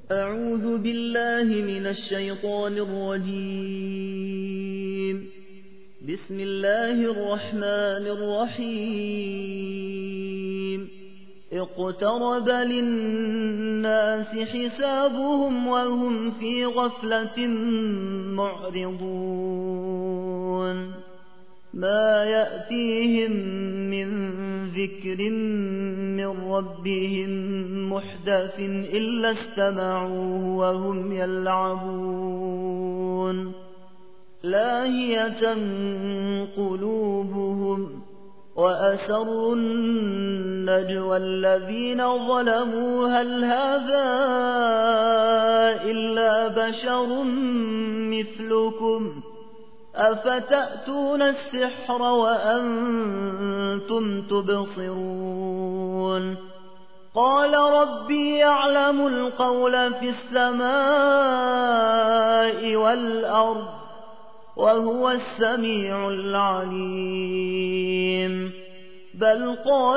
أعوذ بالله من الشيطان الرجيم. بسم الله الرحمن الرحيم. اقترب للناس حسابهم وهم في غفلة معرضون. ما يأتيهم من ذكر من ربهم محدث إلا استمعوه وهم يلعبون. لاهية قلوبهم وأسروا النجوى الذين ظلموا هل هذا إلا بشر مثلكم أفتأتون السحر وأنتم تبصرون. قال ربي يعلم القول في السماء والأرض وهو السميع العليم. بل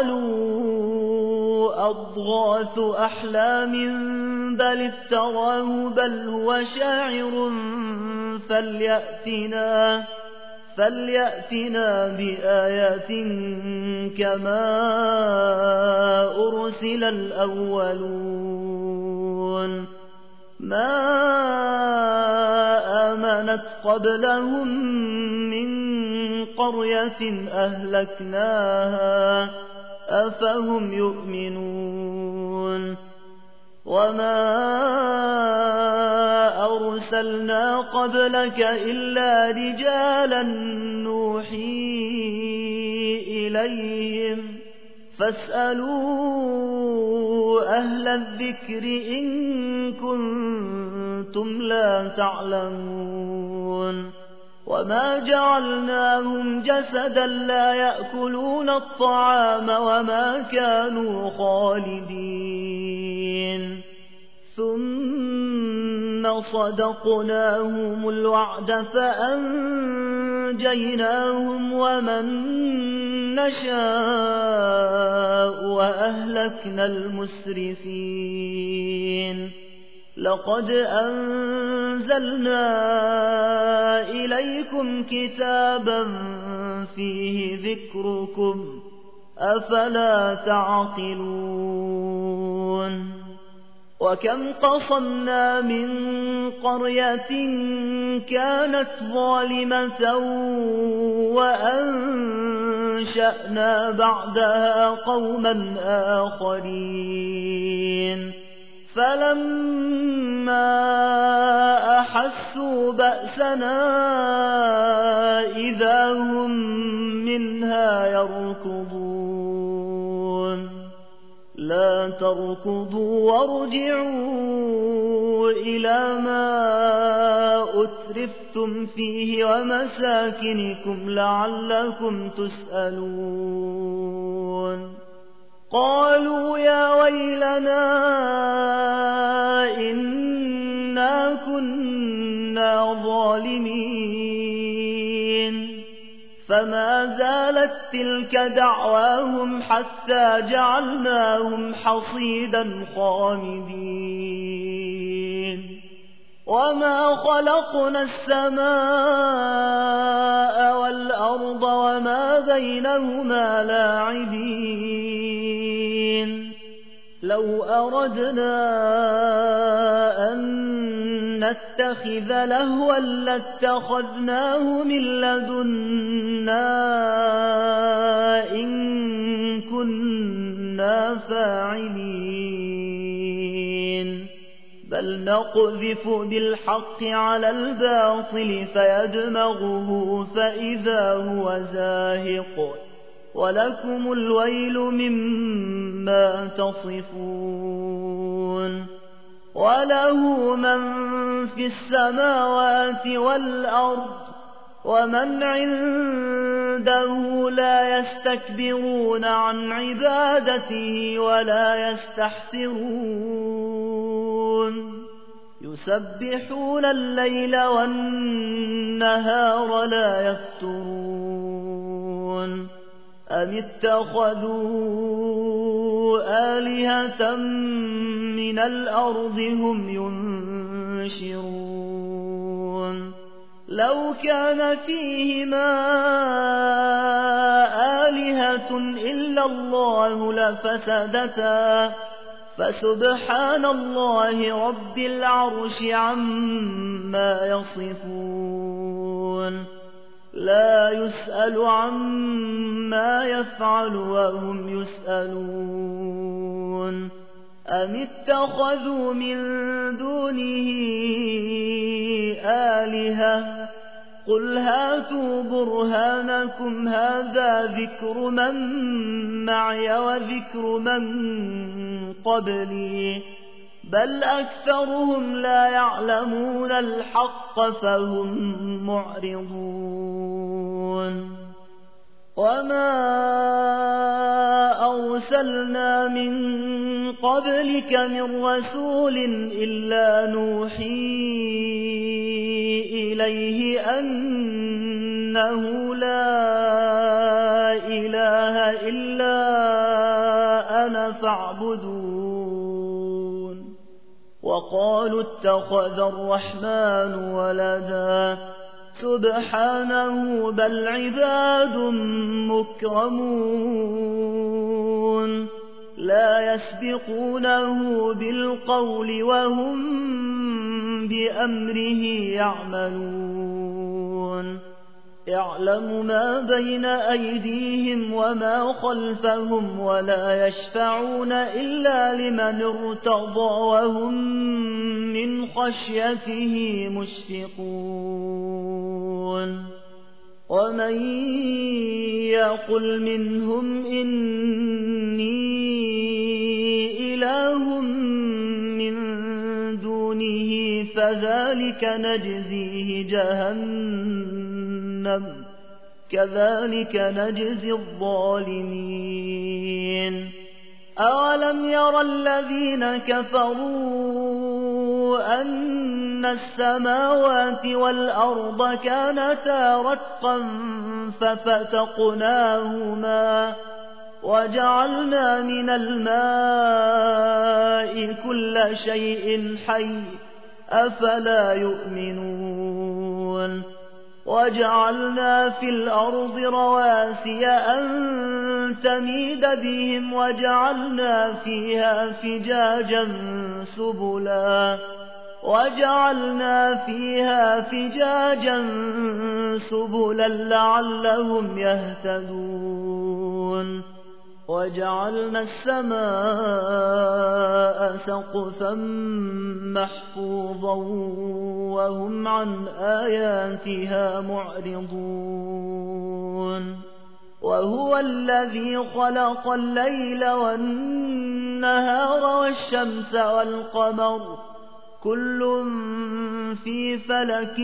قالوا أضغاث أحلام بل افتراه بل هو شاعر فليأتنا بآية كما أرسل الأولون. ما آمنت قبلهم من قرية أهلكناها أفهم يؤمنون. وما أرسلنا قبلك إلا رجالا نوحي إليهم فاسألوا أهل الذكر إن كنتم لا تعلمون. وما جعلناهم جسدا لا يأكلون الطعام وما كانوا خالدين. ثم صدقناهم الوعد فأنجيناهم ومن نشاء وأهلكنا المسرفين. لقد أنزلنا إليكم كتابا فيه ذكركم أفلا تعقلون. وكم قصمنا من قرية كانت ظالمة وأنشأنا بعدها قوما آخرين. فلما أحسوا بأسنا إذا هم منها يركضون. لا تركضوا وارجعوا إلى ما أترفتم فيه ومساكنكم لعلكم تسألون. قالوا يا ويلنا إنا كنا ظالمين. فما زالت تلك دعواهم حتى جعلناهم حصيدا خامدين. وما خلقنا السماء والأرض وما بينهما لاعبين. لو أردنا أن نتخذ لهوا لاتخذناه من لدنا إن كنا فاعلين. بل نقذف بالحق على الباطل فيدمغه فإذا هو زاهق ولكم الويل مما تصفون. وله من في السماوات والأرض ومن عنده لا يستكبرون عن عبادته ولا يستحسرون. يسبحون الليل والنهار لا يفترون. أم اتخذوا آلهة من الأرض هم ينشرون لو كان فيهما آلهة إلا الله لفسدتا فسبحان الله رب العرش عما يصفون لا يسأل عما يفعل وهم يسألون أم اتخذوا من دونه آلهة قل هاتوا برهانكم هذا ذكر من معي وذكر من قبلي بل أكثرهم لا يعلمون الحق فهم معرضون وما أرسلنا من قبلك من رسول إلا نوحي إليه أنه لا إله إلا أنا فاعبدون وقالوا اتخذ الرحمن ولدا سبحانه بل عباد مكرمون لا يسبقونه بالقول وهم بأمره يعملون يعلم ما بين أيديهم وما خلفهم ولا يشفعون إلا لمن ارتضى وهم من خشيته مشفقون ومن يقل منهم إني إله من دونه فذلك نجزيه جهنم كذلك نجزي الظالمين أولم ير الذين كفروا أن السماوات والأرض كانتا رتقا ففتقناهما وجعلنا من الماء كل شيء حي أفلا يؤمنون وجعلنا في الأرض رواسي أن تميد بهم وجعلنا فيها فجاجا سبلا لعلهم يهتدون وجعلنا السماء سقفا محفوظا وهم عن آياتها معرضون وهو الذي خلق الليل والنهار والشمس والقمر كل في فلك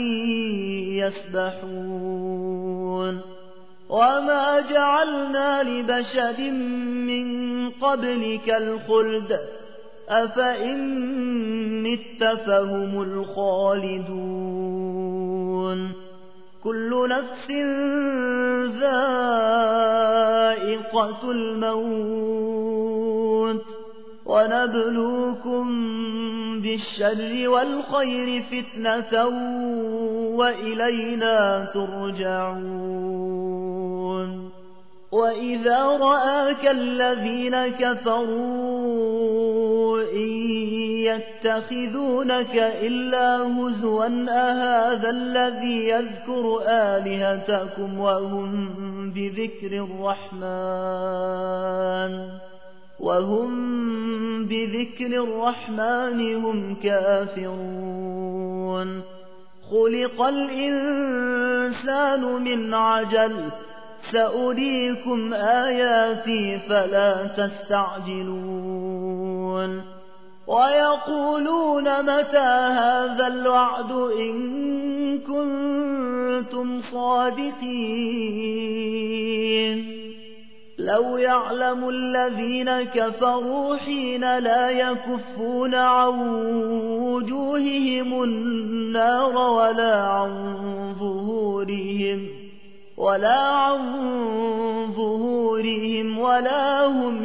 يسبحون وما جعلنا لبشر من قبلك الخلد أفإن مت فهم الخالدون كل نفس ذائقة الموت ونبلوكم بالشر والخير فتنة وإلينا ترجعون وإذا رآك الذين كفروا إن يتخذونك إلا هزوا أهذا الذي يذكر آلهتكم وهم بذكر الرحمن هم كافرون خلق الإنسان من عجل سأريكم آياتي فلا تستعجلون ويقولون متى هذا الوعد إن كنتم صادقين لو يعلم الذين كفروا حين لا يكفون عن وجوههم النار ولا عن ظهورهم ولا هم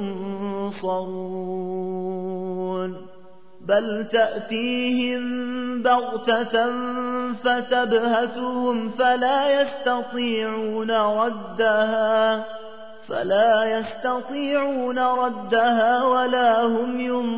ينصرون بل تأتيهم بغتة فتبهتهم فلا يستطيعون ردها ولا هم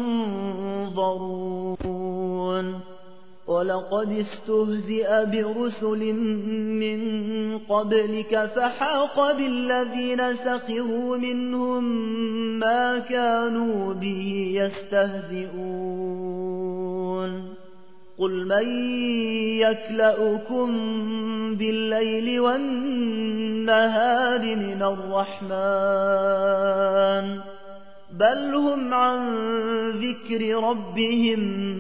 ينظرون ولقد استهزئ برسل من قبلك فحاق بالذين سخروا منهم ما كانوا به يستهزئون قل من يكلؤكم بالليل والنهار من الرحمن بل هم عن ذكر ربهم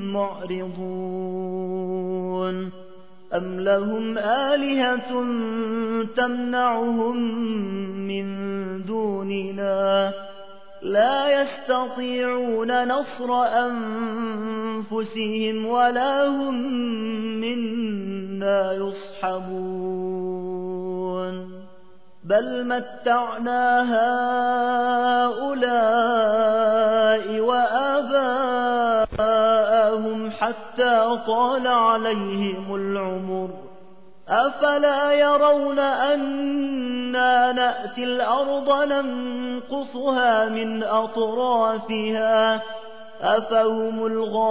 معرضون أم لهم آلهة تمنعهم من دوننا لا يستطيعون نصر أنفسهم ولا هم منا يصحبون بل متعنا هؤلاء وآباءهم حتى طال عليهم العمر أفلا يرون أنا نأتي الأرض ننقصها من أطرافها أفهم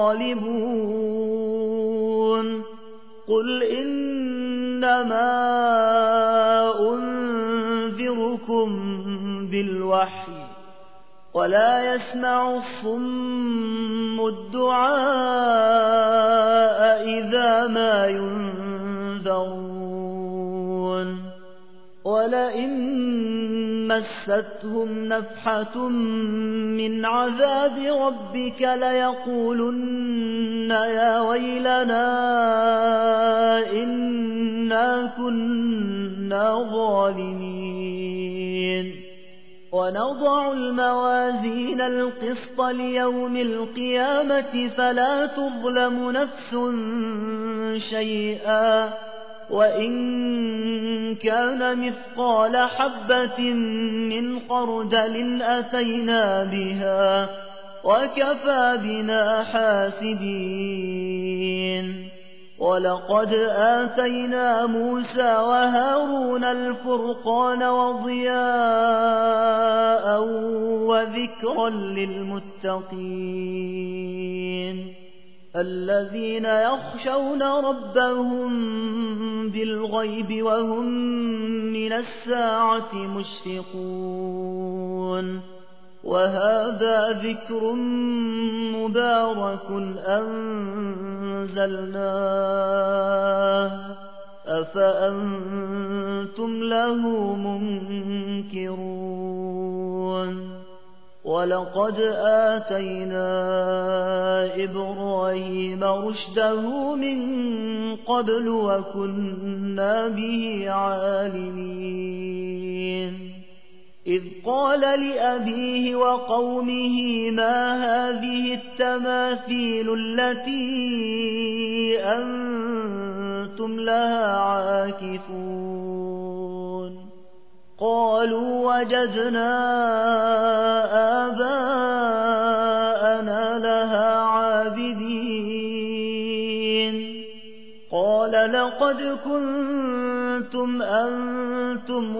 الغالبون قل إنما أنذركم بالوحي ولا يسمع الصم الدعاء إذا ما ينذرون ولئن مستهم نفحة من عذاب ربك ليقولن يا ويلنا إنا كنا ظالمين ونضع الموازين القسط ليوم القيامة فلا تظلم نفس شيئا وإن كان مثقال حبة من خردل أتينا بها وكفى بنا حاسبين ولقد آتينا موسى وهارون الفرقان وضياء وذكرا للمتقين الذين يخشون ربهم بالغيب وهم من الساعة مشفقون وهذا ذكر مبارك أنزلناه أفأنتم له منكرون ولقد آتينا إبراهيم رشده من قبل وكنا به عالمين إذ قال لأبيه وقومه ما هذه التماثيل التي أنتم لها عاكفون قالوا وجدنا آباءنا لها عابدين قال لقد كنتم أنتم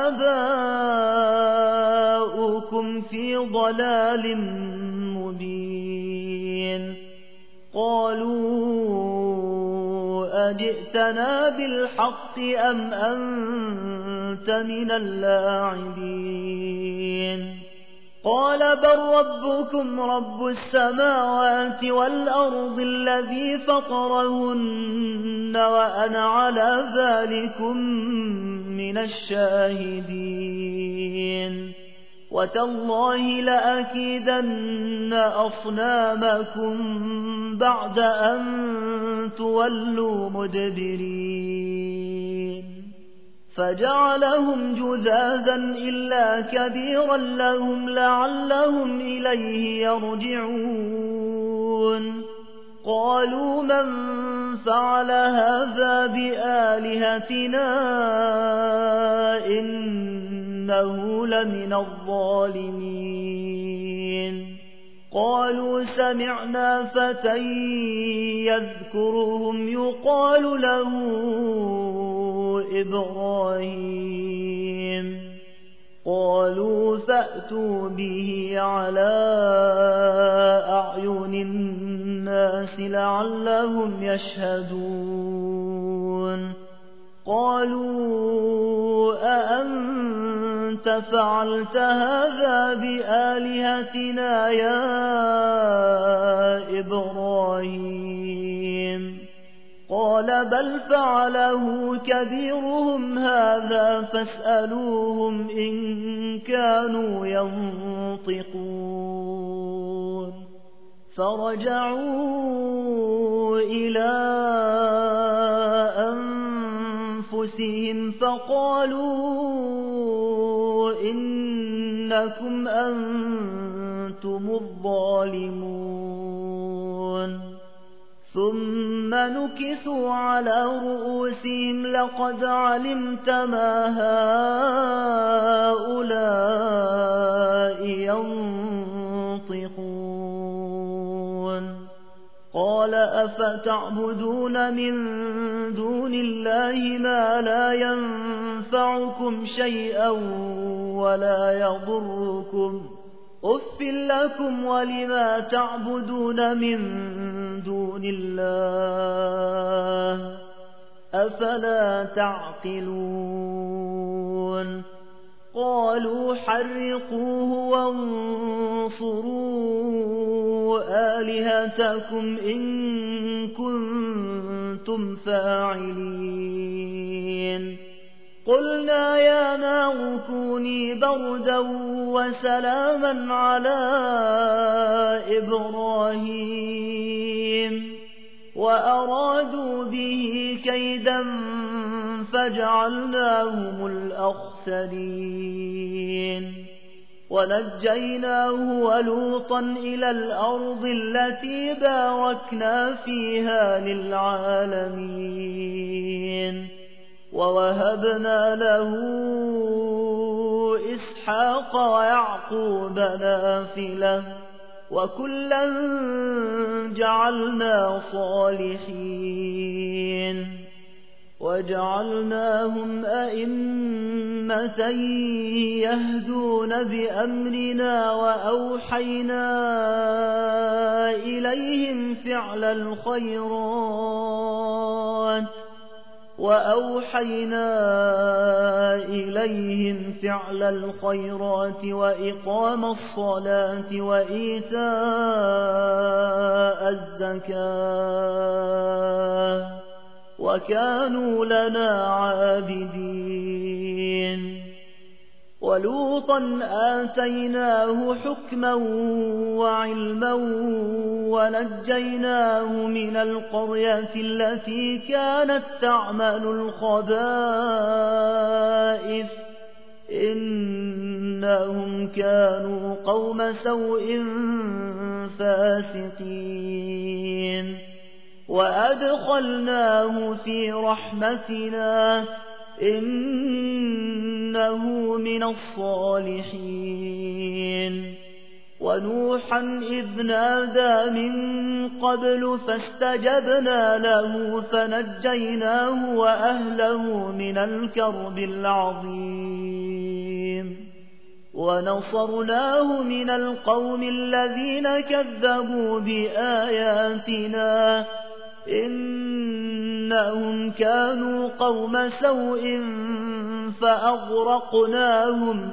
وآباؤكم في ضلال مبين قالوا أجئتنا بالحق أم أنت من اللاعبين قال بل ربكم رب السماوات والأرض الذي فطرهن وأنا على ذلكم من الشاهدين وتالله لأكيدن أصنامكم بعد أن تولوا مدبرين فجعلهم جذاذا إلا كبيرا لهم لعلهم إليه يرجعون قالوا من فعل هذا بآلهتنا إنه إنه لمن الظالمين. قالوا سمعنا فتى يذكرهم يقال له إبراهيم. قالوا فأتوا به على أعين الناس لعلهم يشهدون. قالوا أأنت فعلت هذا بآلهتنا يا إبراهيم؟ قال بل فعله كبيرهم هذا فاسألوهم إن كانوا ينطقون. فرجعوا إلى أنفسهم فقالوا إنكم أنتم الظالمون. ثم نكثوا على رؤوسهم لقد علمت ما هؤلاء ينطقون. قال أفتعبدون من دون الله ما لا ينفعكم شيئا ولا يضركم؟ أف لكم ولما تعبدون من دون الله أفلا تعقلون. قالوا حرقوه وانصروا آلهتكم إن كنتم فاعلين. قلنا يا نار كوني بردا وسلاما على إبراهيم وأرادوا به كيدا فجعلناهم الأخسرين. ونجيناه ولوطا إلى الأرض التي باركنا فيها للعالمين. ووهبنا له إسحاق ويعقوب نافلة وكلا جعلنا صالحين. وجعلناهم أئمة يهدون بأمرنا وأوحينا إليهم فعل الخيرات وإقام الصلاة وإيتاء الزكاة وكانوا لنا عابدين. ولوطا آتيناه حكما وعلما ونجيناه من القرية التي كانت تعمل الخبائث إنهم كانوا قوم سوء فاسقين. وأدخلناه في رحمتنا إنه من الصالحين. ونوحا إذ نادى من قبل فاستجبنا له فنجيناه وأهله من الكرب العظيم. ونصرناه من القوم الذين كذبوا بآياتنا إنهم كانوا قوم سوء فأغرقناهم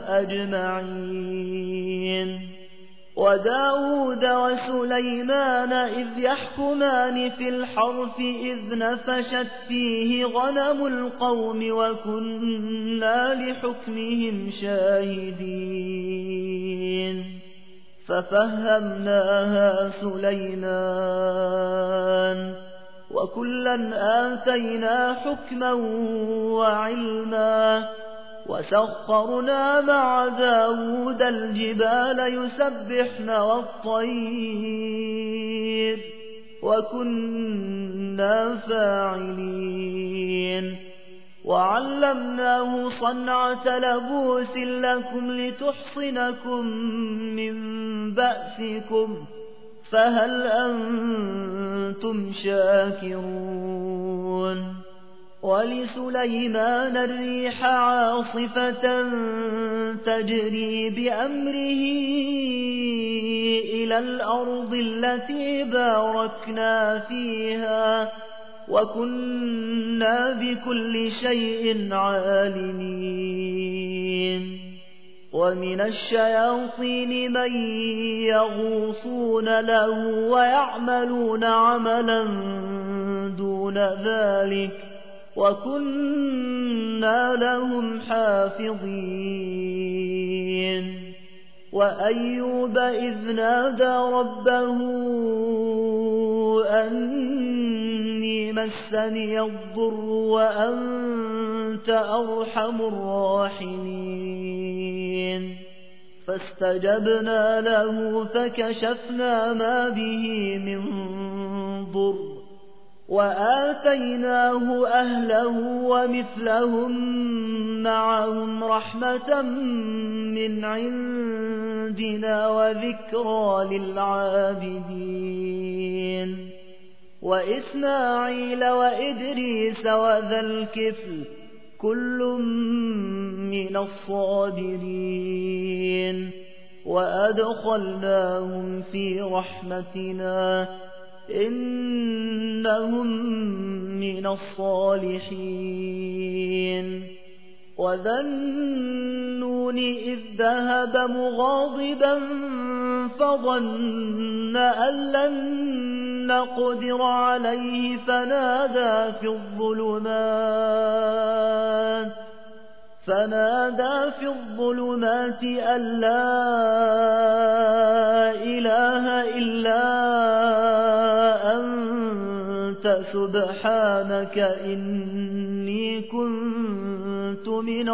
أجمعين. وداود وسليمان إذ يحكمان في الحرث إذ نفشت فيه غنم القوم وكنا لحكمهم شاهدين. ففهمناها سليمان وكلا آتينا حكما وعلما. وسخرنا مع داود الجبال يسبحن والطير وكنا فاعلين. وعلمناه صنعة لبوس لكم لتحصنكم من بأسكم فهل أنتم شاكرون ولسليمان الريح عاصفة تجري بأمره إلى الأرض التي باركنا فيها وكنا بكل شيء عالمين ومن الشياطين من يغوصون له ويعملون عملا دون ذلك وكنا لهم حافظين وأيوب إذ نادى ربه أني مسني الضر وأنت أرحم الراحمين فاستجبنا له فكشفنا ما به من ضر وآتيناه أهله ومثلهم معهم رحمة من عندنا وذكرى للعابدين وإسماعيل وإدريس وذا الكفل كل من الصابرين وأدخلناهم في رحمتنا إنهم من الصالحين وذا النون إذ ذهب مغاضبا فظن أن لن نقدر عليه فنادى في الظلمات أن لا إله إلا أنت سبحانك إني كنت من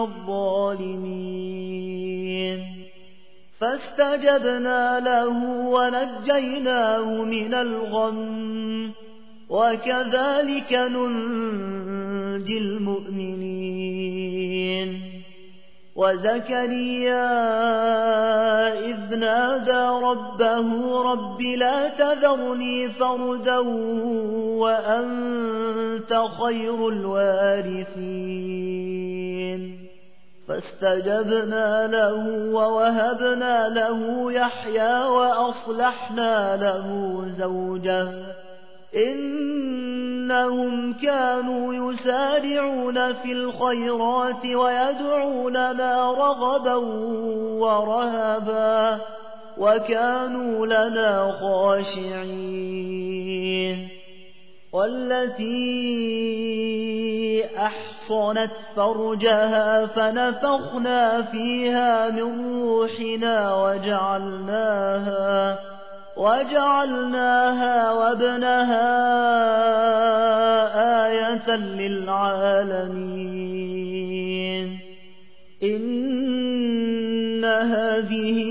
الظالمين فاستجبنا له ونجيناه من الغم وكذلك ننجي المؤمنين وزكريا إذ نادى ربه رب لا تذرني فردا وأنت خير الوارثين فاستجبنا له ووهبنا له يحيى وأصلحنا له زوجه إنهم كانوا يسارعون في الخيرات ويدعوننا رغبا ورهبا وكانوا لنا خاشعين والتي أحصنت فرجها فنفخنا فيها من روحنا وجعلناها وابنها آية للعالمين إن هذه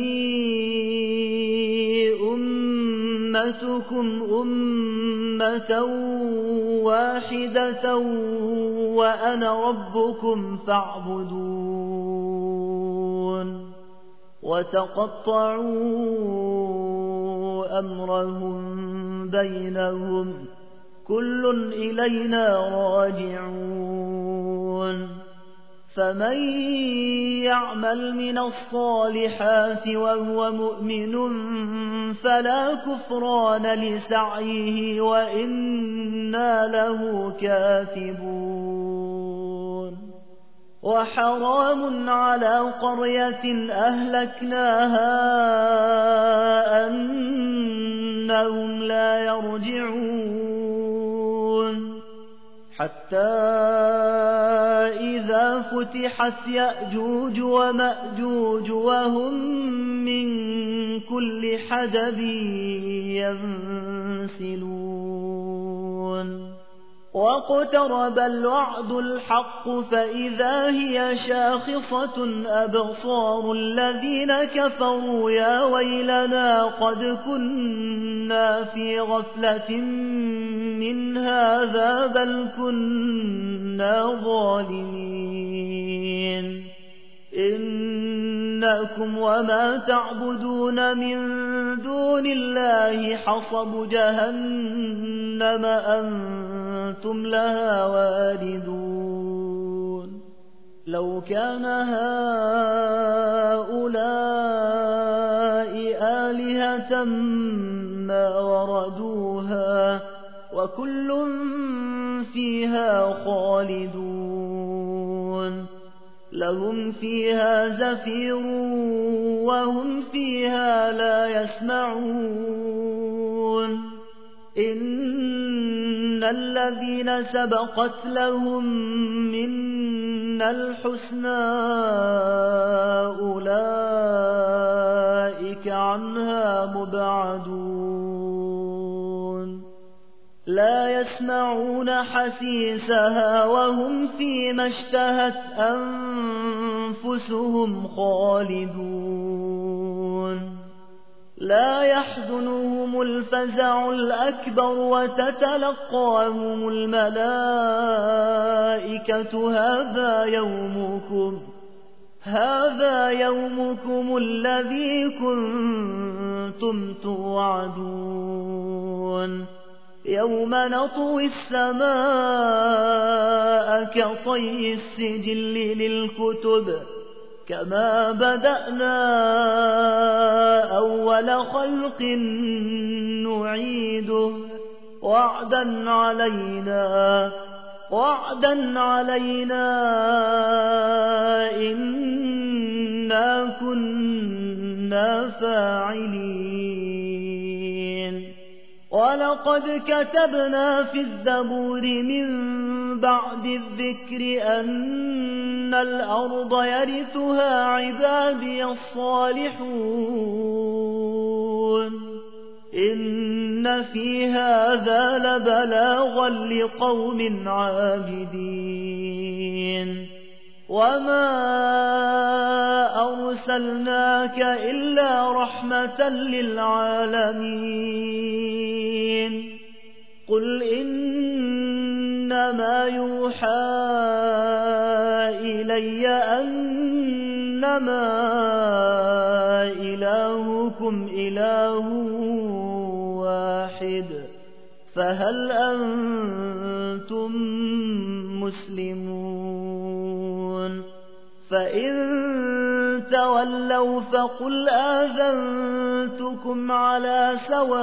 أمتكم أمة واحدة وأنا ربكم فاعبدون وتقطعوا أمرهم بينهم كل إلينا راجعون فمن يعمل من الصالحات وهو مؤمن فلا كفران لسعيه وإنا له كاتبون وحرام على قرية أهلكناها أنهم لا يرجعون حتى إذا فتحت يأجوج ومأجوج وهم من كل حدب ينسلون واقترب الوعد الحق فإذا هي شاخصة أبصار الذين كفروا يا ويلنا قد كنا في غفلة من هذا بل كنا ظالمين إنكم وما تعبدون من دون الله حصب جهنم أنتم لها واردون لو كان هؤلاء آلهة ما وردوها وكل فيها خالدون لهم فيها زفير وهم فيها لا يسمعون إن الذين سبقت لهم منا الحسنى أولئك عنها مبعدون لا يسمعون حسيسها وهم فيما اشتهت أنفسهم خالدون لا يحزنهم الفزع الأكبر وتتلقاهم الملائكة هذا يومكم الذي كنتم توعدون يوم نطوي السماء كطي السجل للكتب كما بدأنا أول خلق نعيده وعدا علينا إنا كنا فاعلين ولقد كتبنا في الزبور من بعد الذكر أن الأرض يرثها عبادي الصالحون إن في هذا لبلاغا لقوم عابدين وما أرسلناك إلا رحمة للعالمين قل إنما يوحى إلي أنما إلهكم إله واحد فهل أنتم مسلمون فإن تولوا فقل آذنتكم على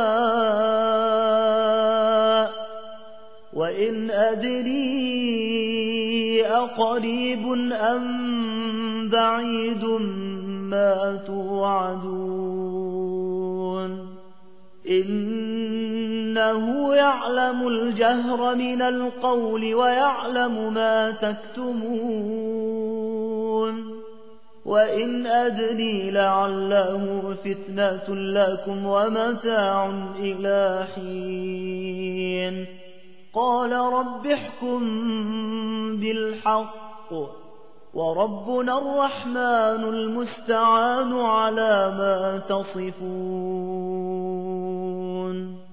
سواء وإن أدري أقريب أم بعيد ما توعدون إنه يعلم الجهر من القول ويعلم ما تكتمون وإن أدري لعله فتنة لكم ومتاع إلى حين قال رب احكم بالحق وربنا الرحمن المستعان على ما تصفون